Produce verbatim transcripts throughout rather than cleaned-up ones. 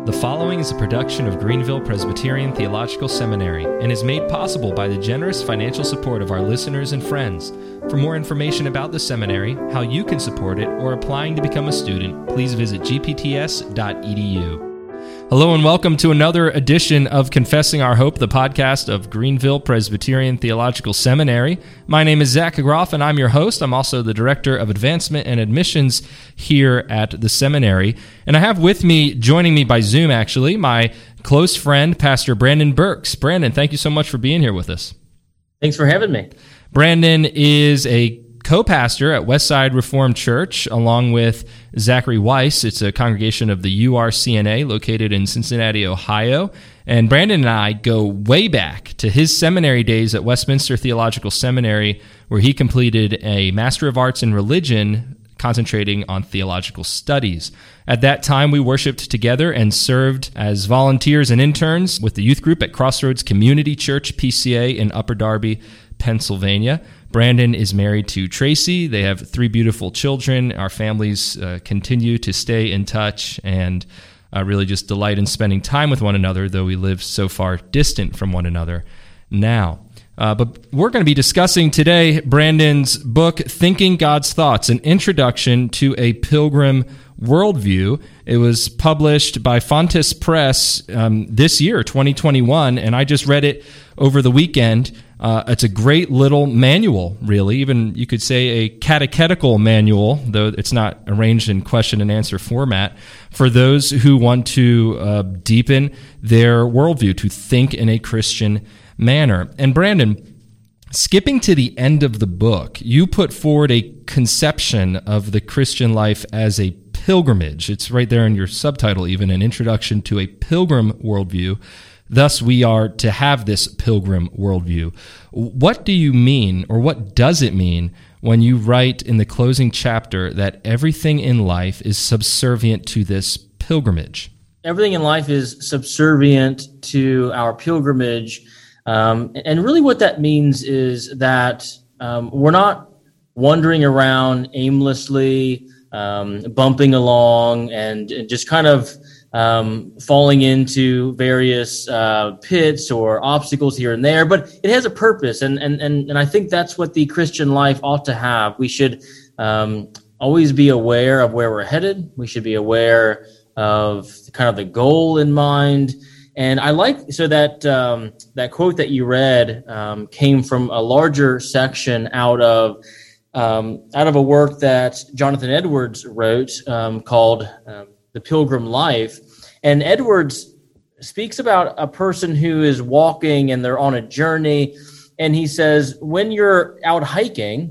The following is a production of Greenville Presbyterian Theological Seminary and is made possible by the generous financial support of our listeners and friends. For more information about the seminary, how you can support it, or applying to become a student, please visit g p t s dot e d u. Hello and welcome to another edition of Confessing Our Hope, the podcast of Greenville Presbyterian Theological Seminary. My name is Zach Groff, and I'm your host. I'm also the Director of Advancement and Admissions here at the seminary. And I have with me, joining me by Zoom actually, my close friend, Pastor Brandon Burks. Brandon, thank you so much for being here with us. Thanks for having me. Brandon is a co-pastor at Westside Reformed Church, along with Zachary Weiss. It's a congregation of the U R C N A located in Cincinnati, Ohio. And Brandon and I go way back to his seminary days at Westminster Theological Seminary, where he completed a Master of Arts in Religion, concentrating on theological studies. At that time, we worshiped together and served as volunteers and interns with the youth group at Crossroads Community Church, P C A, in Upper Darby, Pennsylvania. Brandon is married to Tracy. They have three beautiful children. Our families uh, continue to stay in touch and uh, really just delight in spending time with one another, though we live so far distant from one another now. Uh, but we're going to be discussing today Brandon's book, Thinking God's Thoughts, an Introduction to a Pilgrim Worldview. It was published by Fontes Press um, this year, twenty twenty-one, and I just read it over the weekend. Uh, it's a great little manual, really. Even you could say a catechetical manual, though it's not arranged in question and answer format, for those who want to uh, deepen their worldview, to think in a Christian manner. And Brandon, skipping to the end of the book, you put forward a conception of the Christian life as a pilgrimage. It's right there in your subtitle, even, an introduction to a pilgrim worldview. Thus, we are to have this pilgrim worldview. What do you mean, or what does it mean, when you write in the closing chapter that everything in life is subservient to this pilgrimage? Everything in life is subservient to our pilgrimage. Um, and really what that means is that um, we're not wandering around aimlessly, um, bumping along, and, and just kind of um, falling into various uh, pits or obstacles here and there. But it has a purpose, and and and, and I think that's what the Christian life ought to have. We should um, always be aware of where we're headed. We should be aware of kind of the goal in mind. And I like, so that um, that quote that you read um, came from a larger section out of um, out of a work that Jonathan Edwards wrote um, called um, The Pilgrim Life. And Edwards speaks about a person who is walking and they're on a journey. And he says, when you're out hiking,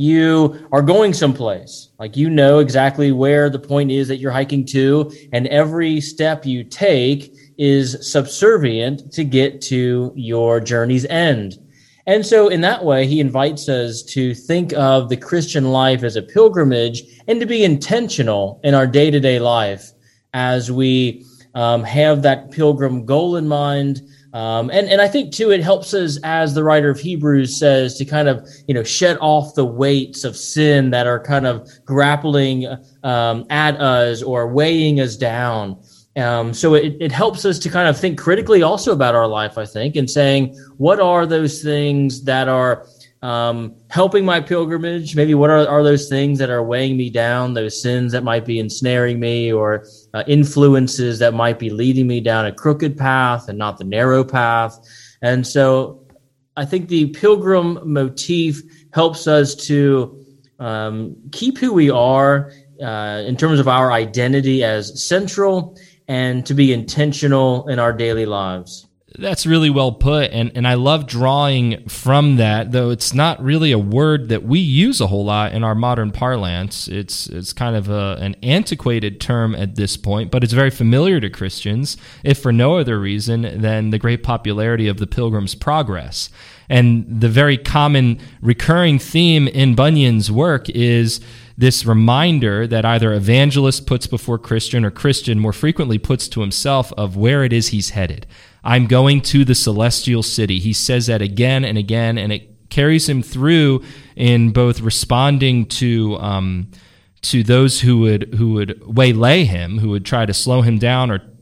you are going someplace. Like, you know exactly where the point is that you're hiking to, and every step you take is subservient to get to your journey's end. And so in that way, he invites us to think of the Christian life as a pilgrimage and to be intentional in our day-to-day life as we um, have that pilgrim goal in mind. Um, and, and I think, too, it helps us, as the writer of Hebrews says, to kind of, you know, shed off the weights of sin that are kind of grappling um, at us or weighing us down. Um, so it, it helps us to kind of think critically also about our life, I think, and saying, what are those things that are um, helping my pilgrimage? Maybe what are, are those things that are weighing me down, those sins that might be ensnaring me, or uh, influences that might be leading me down a crooked path and not the narrow path. And so I think the pilgrim motif helps us to um, keep who we are uh, in terms of our identity as central, and to be intentional in our daily lives. That's really well put, and, and I love drawing from that, though it's not really a word that we use a whole lot in our modern parlance. It's it's kind of a, an antiquated term at this point, but it's very familiar to Christians, if for no other reason than the great popularity of the Pilgrim's Progress. And the very common recurring theme in Bunyan's work is this reminder that either evangelist puts before Christian, or Christian more frequently puts to himself, of where it is he's headed. I'm going to the celestial city. He says that again and again, and it carries him through in both responding to um, to those who would who would waylay him, who would try to slow him down or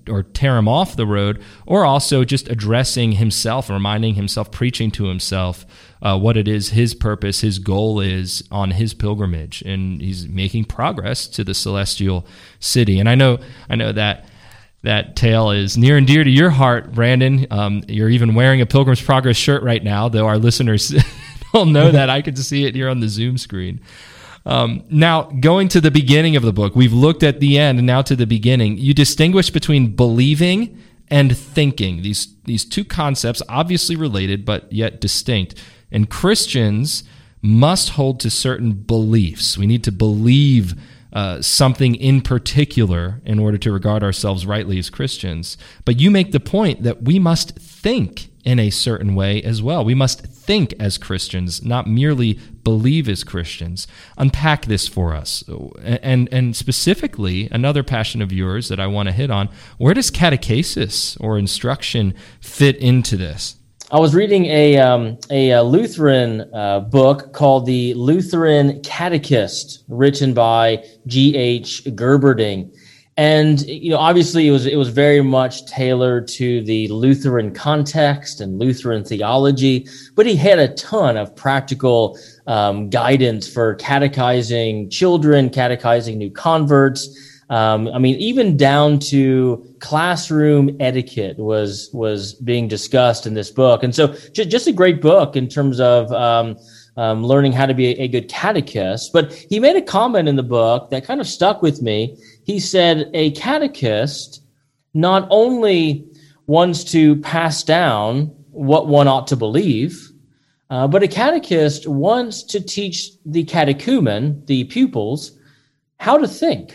or tear him off the road, or also just addressing himself, reminding himself, preaching to himself uh, what it is his purpose, his goal is on his pilgrimage, and he's making progress to the celestial city. And I know, I know that that tale is near and dear to your heart, Brandon. Um, you're even wearing a Pilgrim's Progress shirt right now, though our listeners don't know that. I can see it here on the Zoom screen. Um, now, going to the beginning of the book, we've looked at the end, and now to the beginning. You distinguish between believing and thinking. These these two concepts, obviously related, but yet distinct. And Christians must hold to certain beliefs. We need to believe uh, something in particular in order to regard ourselves rightly as Christians. But you make the point that we must think in a certain way as well. We must think as Christians, not merely believe as Christians. Unpack this for us. And, and specifically, another passion of yours that I want to hit on, where does catechesis or instruction fit into this? I was reading a um, a, a Lutheran uh, book called The Lutheran Catechist, written by G H Gerberding. And, you know, obviously it was it was very much tailored to the Lutheran context and Lutheran theology, but he had a ton of practical um, guidance for catechizing children, catechizing new converts. Um, I mean, even down to classroom etiquette was was being discussed in this book. And so just, just a great book in terms of um, um, learning how to be a, a good catechist. But he made a comment in the book that kind of stuck with me. He said a catechist not only wants to pass down what one ought to believe, uh, but a catechist wants to teach the catechumen, the pupils, how to think.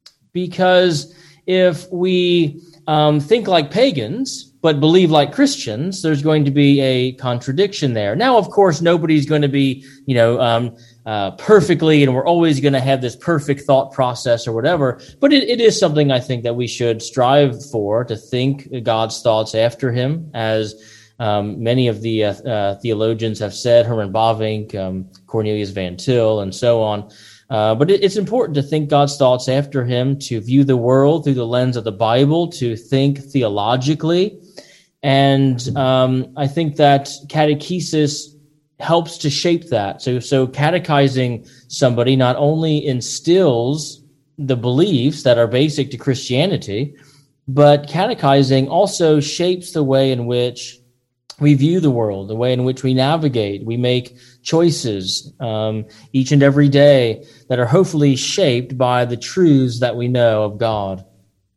Because if we um, think like pagans, but believe like Christians, there's going to be a contradiction there. Now, of course, nobody's going to be, you know, um, uh, perfectly, and we're always going to have this perfect thought process or whatever. But it, it is something I think that we should strive for, to think God's thoughts after him, as um, many of the uh, uh, theologians have said, Herman Bavinck, um, Cornelius Van Til, and so on. Uh, but it, it's important to think God's thoughts after him, to view the world through the lens of the Bible, to think theologically. And um, I think that catechesis helps to shape that. So, so catechizing somebody not only instills the beliefs that are basic to Christianity, but catechizing also shapes the way in which we view the world, the way in which we navigate. We make choices um, each and every day that are hopefully shaped by the truths that we know of God.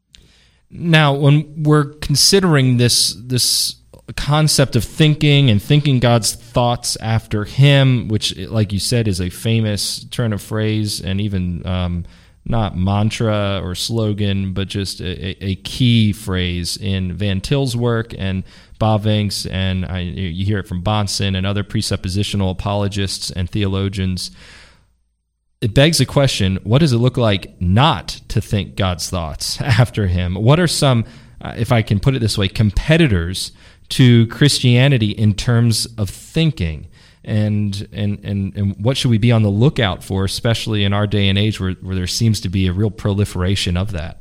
Now, when we're considering this this concept of thinking and thinking God's thoughts after him, which, like you said, is a famous turn of phrase and even um, not mantra or slogan, but just a, a key phrase in Van Til's work and Bavinck's, and I, you hear it from Bahnsen and other presuppositional apologists and theologians. It begs the question, what does it look like not to think God's thoughts after him? What are some, uh, if I can put it this way, competitors to Christianity in terms of thinking? And, and and and what should we be on the lookout for, especially in our day and age where, where there seems to be a real proliferation of that?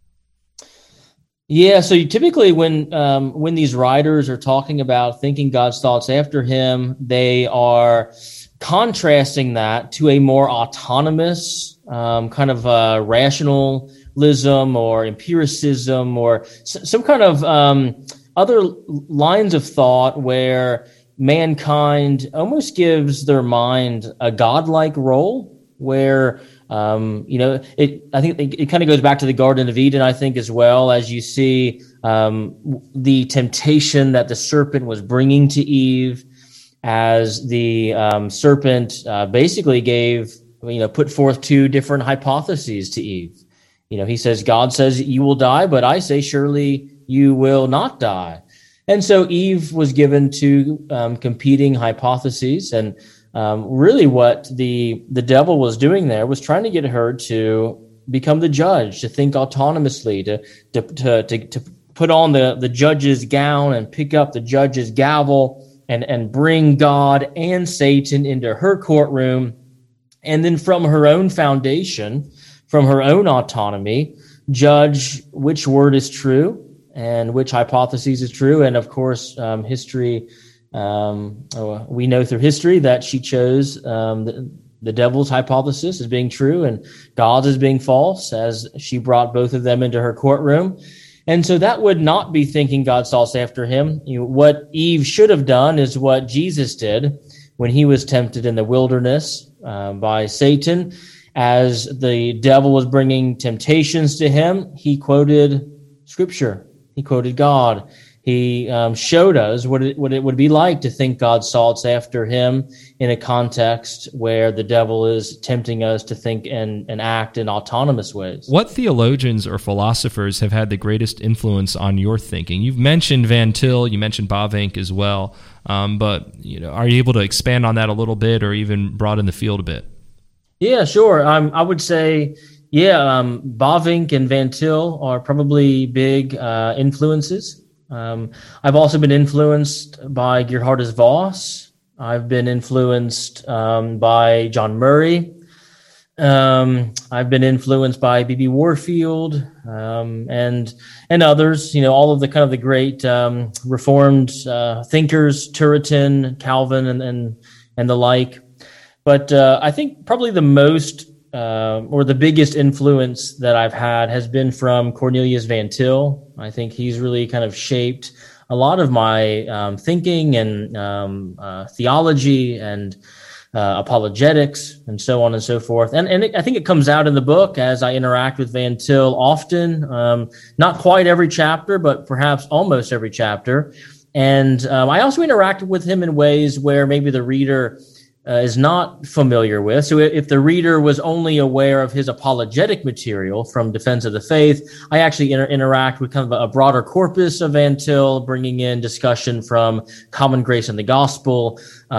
Yeah, so you typically when um, when these writers are talking about thinking God's thoughts after him, they are contrasting that to a more autonomous um, kind of uh, rationalism or empiricism or s- some kind of um, other lines of thought where mankind almost gives their mind a godlike role, where um, you know it. I think it, it kind of goes back to the Garden of Eden. I think as well, as you see um, the temptation that the serpent was bringing to Eve, as the um, serpent uh, basically gave, you know, put forth two different hypotheses to Eve. You know, he says, God says you will die, but I say surely you will not die. And so Eve was given two um, competing hypotheses, and um, really what the the devil was doing there was trying to get her to become the judge, to think autonomously, to to to to, to put on the, the judge's gown and pick up the judge's gavel and, and bring God and Satan into her courtroom, and then from her own foundation, from her own autonomy, judge which word is true and which hypothesis is true. And of course, um, history, um, we know through history that she chose um, the, the devil's hypothesis as being true and God's as being false, as she brought both of them into her courtroom. And so that would not be thinking God sought after him. You know, what Eve should have done is what Jesus did when he was tempted in the wilderness uh, by Satan. As the devil was bringing temptations to him, he quoted Scripture. He quoted God. He um, showed us what it, what it would be like to think God sought after him in a context where the devil is tempting us to think and, and act in autonomous ways. What theologians or philosophers have had the greatest influence on your thinking? You've mentioned Van Til, you mentioned Bavinck as well, um, but you know, are you able to expand on that a little bit or even broaden the field a bit? Yeah, sure. Um, I would say, yeah, um, Bavinck and Van Til are probably big uh, influences. Um, I've also been influenced by Geerhardus Vos. I've been influenced um, by John Murray. Um, I've been influenced by B B Warfield um, and and others. You know, all of the kind of the great um, Reformed uh, thinkers, Turretin, Calvin, and and and the like. But uh, I think probably the most uh, or the biggest influence that I've had has been from Cornelius Van Til. I think he's really kind of shaped a lot of my um, thinking and um, uh, theology and uh, apologetics and so on and so forth. And, and it, I think it comes out in the book as I interact with Van Til often, um, not quite every chapter, but perhaps almost every chapter. And um, I also interact with him in ways where maybe the reader Uh, is not familiar with. So if the reader was only aware of his apologetic material from Defense of the Faith, I actually inter- interact with kind of a, a broader corpus of Van Til, bringing in discussion from Common Grace in the Gospel,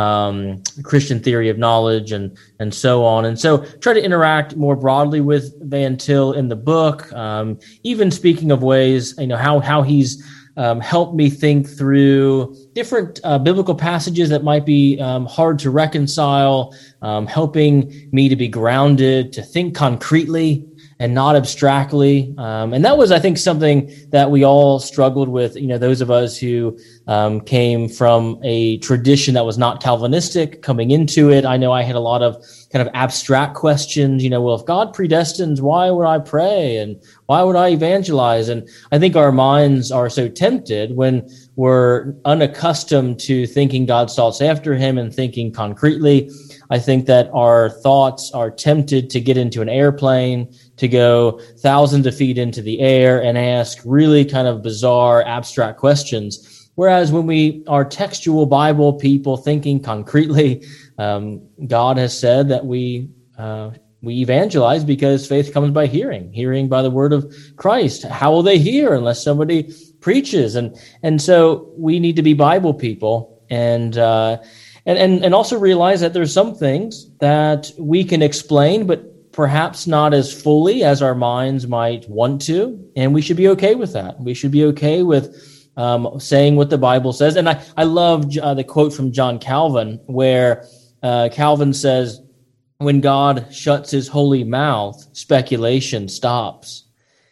um, Christian theory of knowledge, and and so on. And so try to interact more broadly with Van Til in the book, um, even speaking of ways, you know, how how he's Um, help me think through different uh, biblical passages that might be um, hard to reconcile, um, helping me to be grounded, to think concretely and not abstractly. Um, and that was, I think, something that we all struggled with, you know, those of us who um, came from a tradition that was not Calvinistic coming into it. I know I had a lot of kind of abstract questions, you know, well, if God predestines, why would I pray? And why would I evangelize? And I think our minds are so tempted when we're unaccustomed to thinking God sought after him and thinking concretely. I think that our thoughts are tempted to get into an airplane, to go thousands of feet into the air and ask really kind of bizarre, abstract questions. Whereas when we are textual Bible people thinking concretely, um, God has said that we uh, we evangelize because faith comes by hearing, hearing by the word of Christ. How will they hear unless somebody preaches? And and so we need to be Bible people and uh, and and and also realize that there's some things that we can explain, but perhaps not as fully as our minds might want to, and we should be okay with that. We should be okay with um, saying what the Bible says. And I, I love uh, the quote from John Calvin, where uh, Calvin says, when God shuts his holy mouth, speculation stops.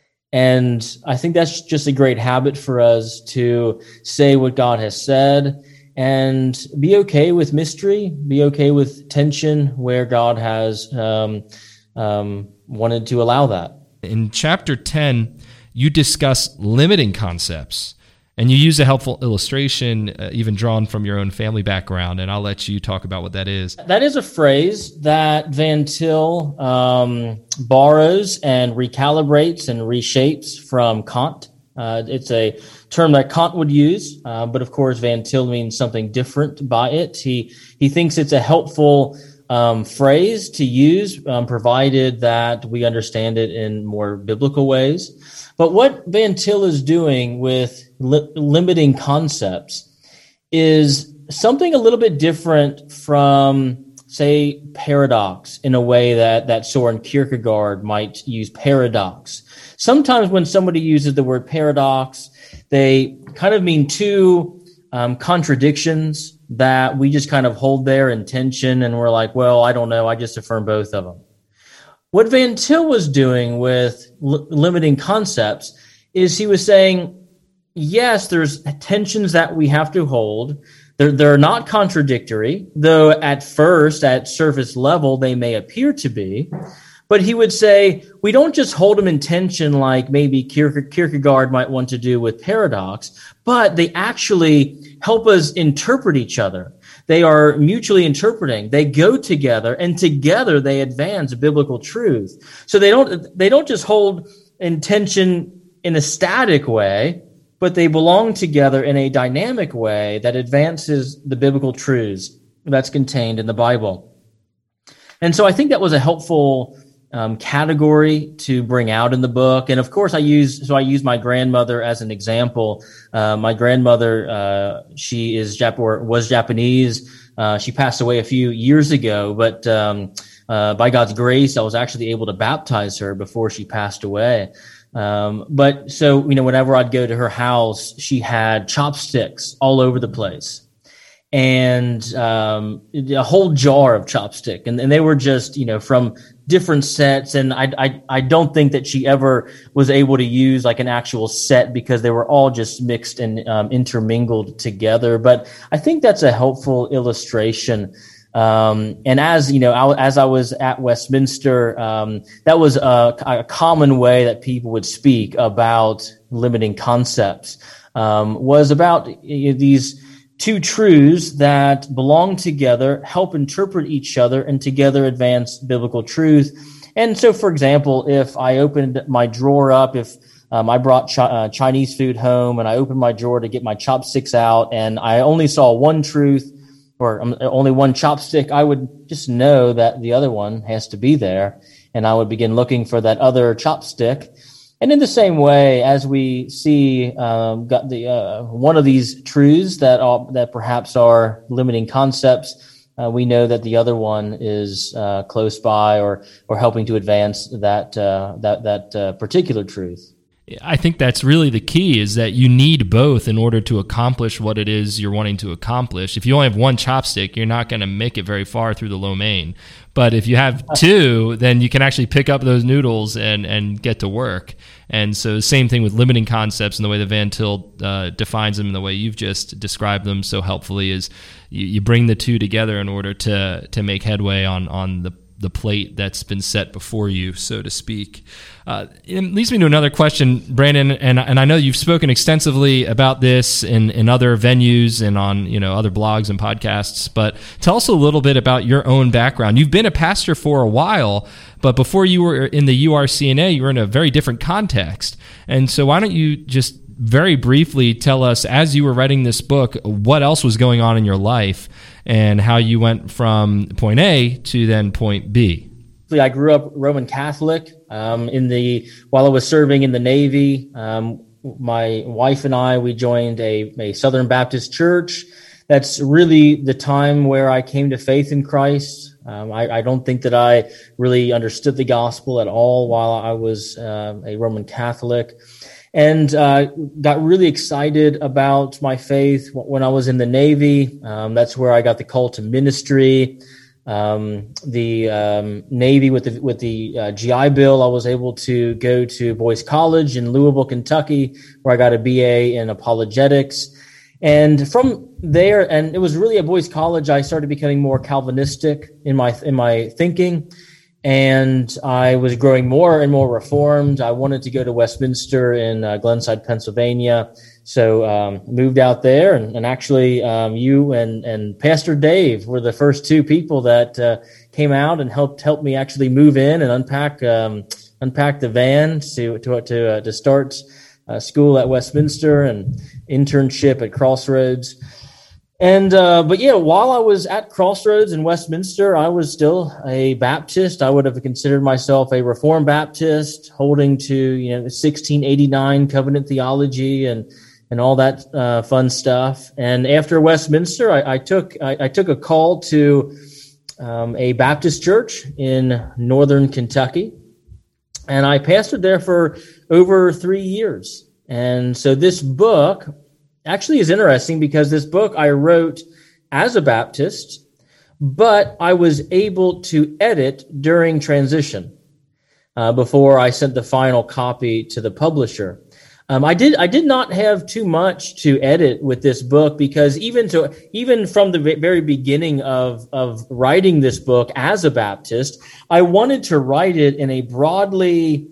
And I think that's just a great habit for us to say what God has said and be okay with mystery, be okay with tension where God has um, um, wanted to allow that. In chapter ten, you discuss limiting concepts, and you use a helpful illustration, uh, even drawn from your own family background, and I'll let you talk about what that is. That is a phrase that Van Til um, borrows and recalibrates and reshapes from Kant. Uh, it's a term that Kant would use, uh, but of course Van Til means something different by it. He he thinks it's a helpful um, phrase to use, um, provided that we understand it in more biblical ways. But what Van Til is doing with li- limiting concepts is something a little bit different from, say, paradox, in a way that, that Soren Kierkegaard might use paradox. Sometimes when somebody uses the word paradox, they kind of mean two um, contradictions that we just kind of hold there in tension, and we're like, well, I don't know, I just affirm both of them. What Van Til was doing with l- limiting concepts is he was saying, yes, there's tensions that we have to hold. They're, they're not contradictory, though at first, at surface level, they may appear to be. But he would say, we don't just hold them in tension like maybe Kierkegaard might want to do with paradox, but they actually help us interpret each other. They are mutually interpreting. They go together, and together they advance biblical truth. So they don't, they don't just hold in tension in a static way, but they belong together in a dynamic way that advances the biblical truths that's contained in the Bible. And so I think that was a helpful um, category to bring out in the book. And of course, I use so I use my grandmother as an example. Uh, my grandmother, uh, she is Jap- or was Japanese. Uh, she passed away a few years ago, but um, uh, by God's grace, I was actually able to baptize her before she passed away. Um, but so, you know, whenever I'd go to her house, she had chopsticks all over the place, and um, a whole jar of chopstick. And, and they were just, you know, from different sets. And I, I, I don't think that she ever was able to use like an actual set because they were all just mixed and um, intermingled together. But I think that's a helpful illustration. Um, and as you know, I, as I was at Westminster, um, that was a, a common way that people would speak about limiting concepts, um, was about you know, these two truths that belong together, help interpret each other, and together advance biblical truth. And so, for example, if I opened my drawer up, if um, I brought chi- uh, Chinese food home and I opened my drawer to get my chopsticks out, and I only saw one truth, or um, only one chopstick, I would just know that the other one has to be there, and I would begin looking for that other chopstick. And in the same way, as we see um, got the uh, one of these truths that are, that perhaps are limiting concepts, uh, we know that the other one is uh, close by, or or helping to advance that uh, that that uh, particular truth. I think that's really the key, is that you need both in order to accomplish what it is you're wanting to accomplish. If you only have one chopstick, you're not going to make it very far through the lo mein. But if you have two, then you can actually pick up those noodles and, and get to work. And so same thing with limiting concepts, and the way that Van Til uh, defines them and the way you've just described them so helpfully is you, you bring the two together in order to to make headway on, on the the plate that's been set before you, so to speak. Uh, it leads me to another question, Brandon, and and I know you've spoken extensively about this in, in other venues and on you know other blogs and podcasts, but tell us a little bit about your own background. You've been a pastor for a while, but before you were in the U R C N A, you were in a very different context. And so why don't you just very briefly tell us, as you were writing this book, what else was going on in your life and how you went from point A to then point B. I grew up Roman Catholic. Um, in the while I was serving in the Navy, um, my wife and I, we joined a, a Southern Baptist church. That's really the time where I came to faith in Christ. Um, I, I don't think that I really understood the gospel at all while I was uh, a Roman Catholic. And uh, got really excited about my faith when I was in the Navy. Um, that's where I got the call to ministry. Um, the um, Navy with the with the uh, G I Bill, I was able to go to Boyce College in Louisville, Kentucky, where I got a B A in apologetics. And from there, and it was really at Boyce College, I started becoming more Calvinistic in my in my thinking. And I was growing more and more reformed. I wanted to go to Westminster in uh, Glenside, Pennsylvania. So um, moved out there. And, and actually, um, you and, and Pastor Dave were the first two people that uh, came out and helped help me actually move in and unpack um, unpack the van to to to, uh, to start uh, school at Westminster and internship at Crossroads. And, uh, but yeah, while I was at Crossroads in Westminster, I was still a Baptist. I would have considered myself a Reformed Baptist, holding to, you know, sixteen eighty-nine covenant theology and, and all that, uh, fun stuff. And after Westminster, I, I took, I, I took a call to, um, a Baptist church in northern Kentucky. And I pastored there for over three years. And so this book actually is interesting because this book I wrote as a Baptist, but I was able to edit during transition. uh, before I sent the final copy to the publisher. Um, I did I did not have too much to edit with this book, because even to even from the very beginning of of writing this book as a Baptist, I wanted to write it in a broadly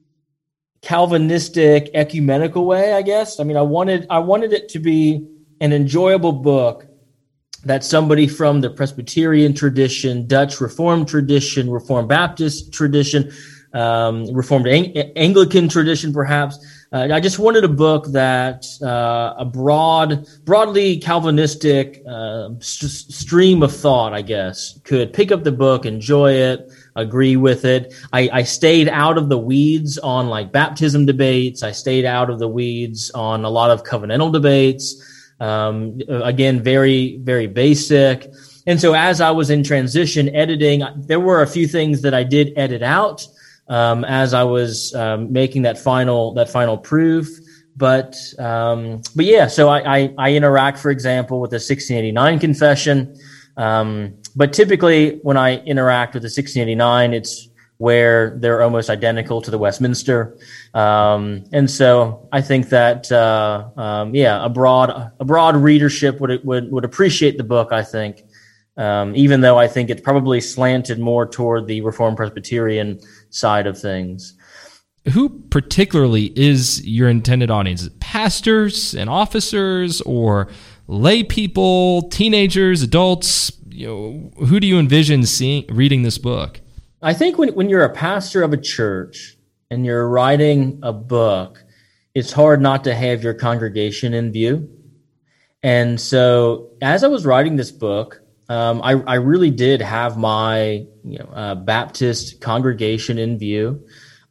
Calvinistic, ecumenical way, I guess. I mean, I wanted I wanted it to be an enjoyable book that somebody from the Presbyterian tradition, Dutch Reformed tradition, Reformed Baptist tradition, um, Reformed Ang- Anglican tradition, perhaps. Uh, I just wanted a book that uh, a broad, broadly Calvinistic uh, st- stream of thought, I guess, could pick up the book, enjoy it, agree with it. I, I stayed out of the weeds on like baptism debates. I stayed out of the weeds on a lot of covenantal debates. Um, again, very, very basic. And so as I was in transition editing, there were a few things that I did edit out um, as I was um, making that final, that final proof. But, um, but yeah, so I, I, I interact, for example, with the sixteen eighty-nine confession. Um, but typically when I interact with the sixteen eighty-nine, it's where they're almost identical to the Westminster. Um, and so I think that, uh, um, yeah, a broad, a broad readership would, would, would appreciate the book, I think. Um, even though I think it's probably slanted more toward the Reformed Presbyterian side of things. Who particularly is your intended audience? Pastors and officers, or lay people, teenagers, adults? You know, who do you envision seeing reading this book? I think when, when you're a pastor of a church and you're writing a book, it's hard not to have your congregation in view. And so as I was writing this book, um, I, I really did have my you know, uh, Baptist congregation in view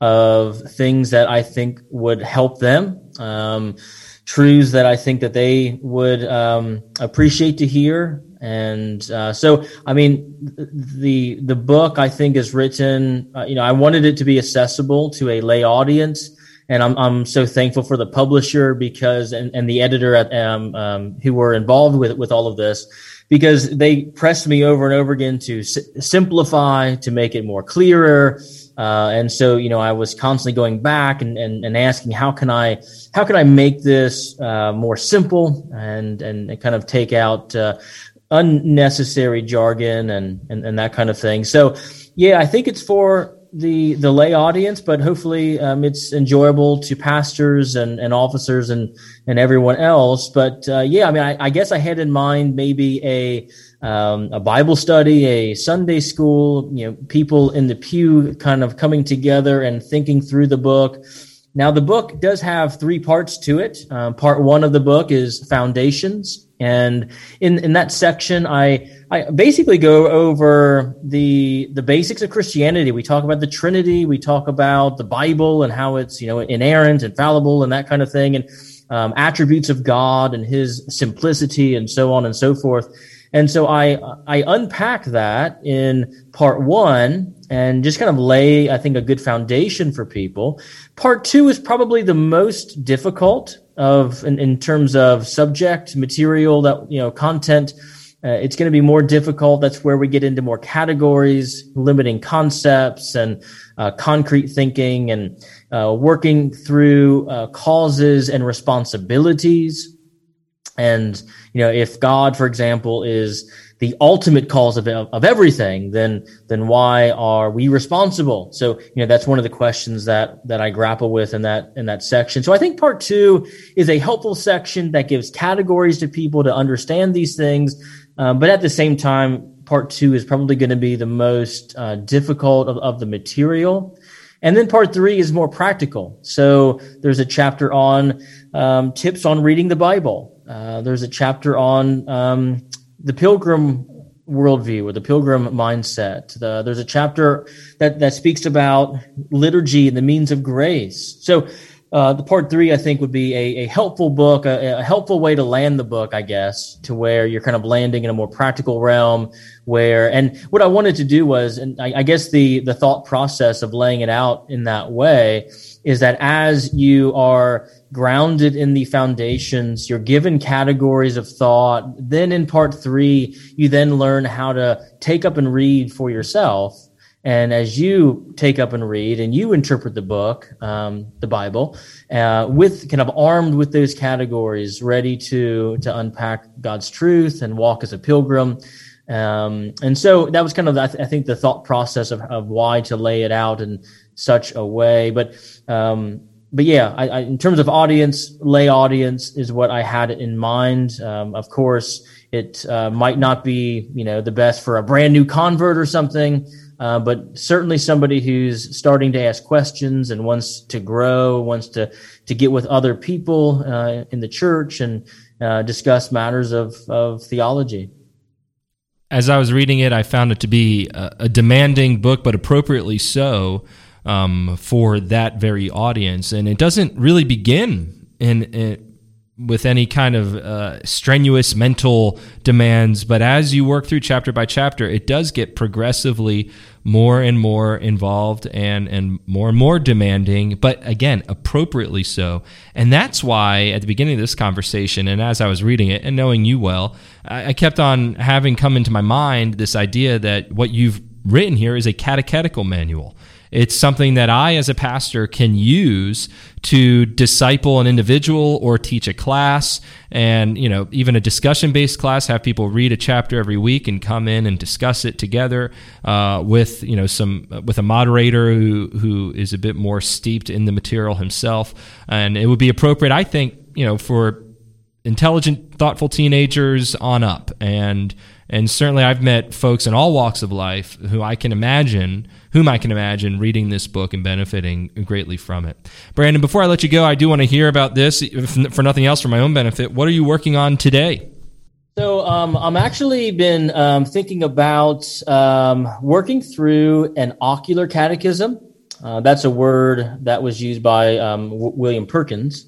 of things that I think would help them, um, truths that I think that they would um, appreciate to hear. And uh, so, I mean, the the book, I think, is written, uh, you know, I wanted it to be accessible to a lay audience. And I'm I'm so thankful for the publisher because and, and the editor at um, um, who were involved with with all of this, because they pressed me over and over again to s- simplify, to make it more clearer. Uh, and so, you know, I was constantly going back and, and, and asking, how can I, how can I make this uh, more simple and, and kind of take out uh, unnecessary jargon and, and, and that kind of thing. So, yeah, I think it's for the the lay audience, but hopefully um, it's enjoyable to pastors and, and officers and, and everyone else. But uh, yeah, I mean, I, I guess I had in mind maybe a um, a Bible study, a Sunday school, you know, people in the pew kind of coming together and thinking through the book. Now, the book does have three parts to it. Uh, part one of the book is Foundations. And in, in that section, I, I basically go over the, the basics of Christianity. We talk about the Trinity. We talk about the Bible and how it's, you know, inerrant, infallible, and that kind of thing, and um, attributes of God and his simplicity and so on and so forth. And so I, I unpack that in part one and just kind of lay, I think, a good foundation for people. Part two is probably the most difficult of, in, in terms of subject material that, you know, content. Uh, it's going to be more difficult. That's where we get into more categories, limiting concepts and uh, concrete thinking and uh, working through uh, causes and responsibilities. And, you know, if God, for example, is the ultimate cause of, of everything, then, then why are we responsible? So, you know, that's one of the questions that, that I grapple with in that, in that section. So I think part two is a helpful section that gives categories to people to understand these things. Um, but at the same time, part two is probably going to be the most uh, difficult of, of the material. And then part three is more practical. So there's a chapter on um, tips on reading the Bible. Uh, there's a chapter on um, the pilgrim worldview or the pilgrim mindset. The, there's a chapter that, that speaks about liturgy and the means of grace. So uh, the part three, I think, would be a, a helpful book, a, a helpful way to land the book, I guess, to where you're kind of landing in a more practical realm where, and what I wanted to do was, and I, I guess the, the thought process of laying it out in that way is that as you are grounded in the foundations, you're given categories of thought. Then in part three, you then learn how to take up and read for yourself And as you take up and read and you interpret the book, um, the Bible, uh, with kind of armed with those categories, ready to to unpack God's truth and walk as a pilgrim. Um, and so that was kind of, I, th- I think, the thought process of, of why to lay it out in such a way. But um, but yeah, I, I, in terms of audience, lay audience is what I had in mind. Um, of course, it uh, might not be, you know, the best for a brand new convert or something. Uh, but certainly somebody who's starting to ask questions and wants to grow, wants to, to get with other people uh, in the church and uh, discuss matters of, of theology. As I was reading it, I found it to be a, a demanding book, but appropriately so um, for that very audience. And it doesn't really begin in, in with any kind of uh, strenuous mental demands, but as you work through chapter by chapter, it does get progressively more and more involved and, and more and more demanding, but again, appropriately so. And that's why at the beginning of this conversation, and as I was reading it and knowing you well, I, I kept on having come into my mind this idea that what you've written here is a catechetical manual. It's something that I, as a pastor, can use to disciple an individual or teach a class, and you know, even a discussion-based class. Have people read a chapter every week and come in and discuss it together uh, with you know some with a moderator who who is a bit more steeped in the material himself. And it would be appropriate, I think, you know, for intelligent, thoughtful teenagers on up, and and certainly I've met folks in all walks of life who I can imagine, whom I can imagine reading this book and benefiting greatly from it. Brandon, before I let you go, I do want to hear about this, for nothing else, for my own benefit. What are you working on today? So um, I'm actually been um, thinking about um, working through an ocular catechism. Uh, that's a word that was used by um, w- William Perkins.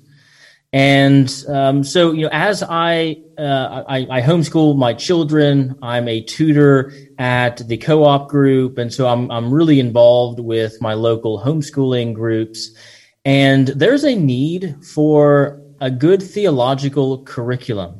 And um, so, you know, as I, uh, I I homeschool my children, I'm a tutor at the co-op group, and so I'm I'm really involved with my local homeschooling groups. And there's a need for a good theological curriculum,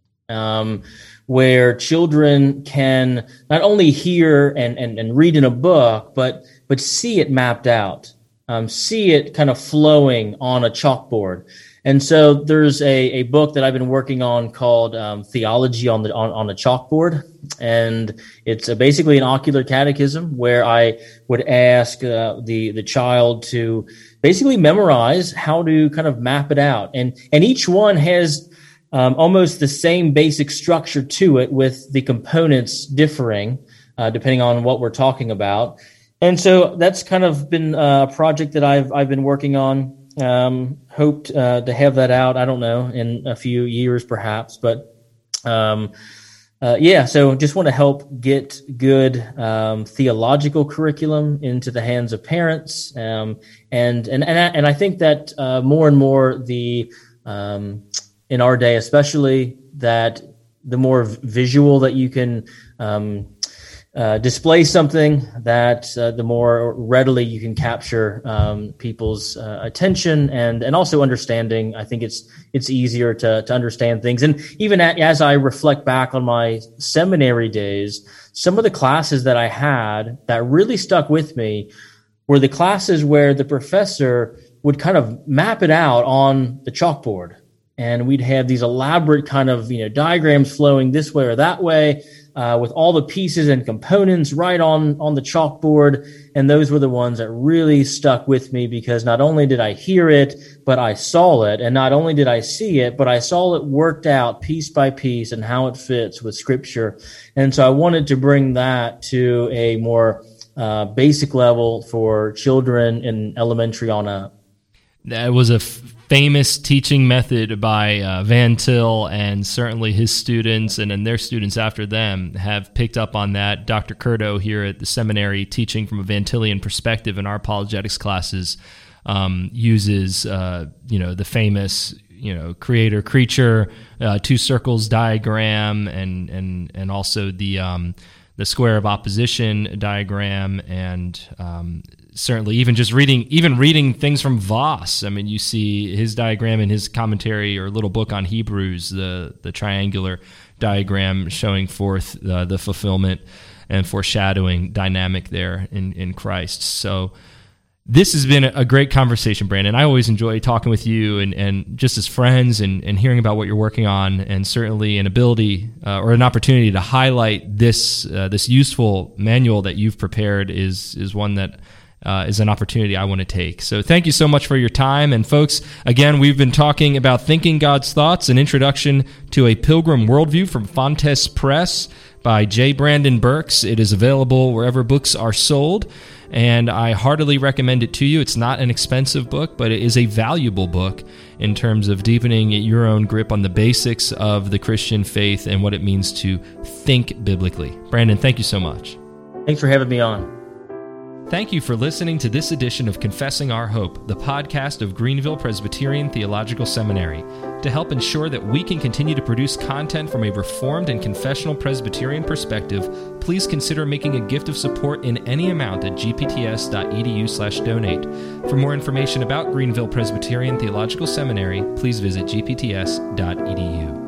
um, where children can not only hear and and, and read in a book, but but see it mapped out, um, see it kind of flowing on a chalkboard. And so there's a, a book that I've been working on called um, Theology on the on, on a Chalkboard, and it's a, basically an ocular catechism where I would ask uh, the the child to basically memorize how to kind of map it out, and and each one has um, almost the same basic structure to it, with the components differing uh, depending on what we're talking about. And so that's kind of been a project that I've I've been working on. Um, hoped uh, to have that out, I don't know, in a few years perhaps, but um, uh, yeah, so just want to help get good um, theological curriculum into the hands of parents, um, and and and I, and I think that uh, more and more the um, in our day, especially, that the more visual that you can um, Uh, display something, that uh, the more readily you can capture um, people's uh, attention and and also understanding. I think it's it's easier to to understand things. And even at, as I reflect back on my seminary days, some of the classes that I had that really stuck with me were the classes where the professor would kind of map it out on the chalkboard, and we'd have these elaborate kind of you know diagrams flowing this way or that way, Uh, with all the pieces and components right on, on the chalkboard. And those were the ones that really stuck with me, because not only did I hear it, but I saw it. And not only did I see it, but I saw it worked out piece by piece and how it fits with Scripture. And so I wanted to bring that to a more uh, basic level for children in elementary on up. That was a f- famous teaching method by uh, Van Til, and certainly his students and then their students after them have picked up on that. Doctor Curto here at the seminary, teaching from a Van Tilian perspective in our apologetics classes, um, uses uh, you know the famous you know creator creature uh, two circles diagram, and and and also the um, the square of opposition diagram, and um, certainly even just reading, even reading things from Voss. I mean, you see his diagram in his commentary or little book on Hebrews, the the triangular diagram showing forth uh, the fulfillment. and foreshadowing dynamic there in, in Christ. So this has been a great conversation, Brandon. I always enjoy talking with you and, and just as friends and, and hearing about what you're working on, and certainly an ability uh, or an opportunity to highlight this uh, this useful manual that you've prepared is is one that uh, is an opportunity I want to take. So thank you so much for your time. And folks, again, we've been talking about Thinking God's Thoughts, an introduction to a Pilgrim Worldview from Fontes Press by J. Brandon Burks. It is available wherever books are sold, and I heartily recommend it to you. It's not an expensive book, but it is a valuable book in terms of deepening your own grip on the basics of the Christian faith and what it means to think biblically. Brandon, thank you so much. Thanks for having me on. Thank you for listening to this edition of Confessing Our Hope, the podcast of Greenville Presbyterian Theological Seminary. To help ensure that we can continue to produce content from a Reformed and confessional Presbyterian perspective, please consider making a gift of support in any amount at gpts.edu slash donate. For more information about Greenville Presbyterian Theological Seminary, please visit gpts dot e d u.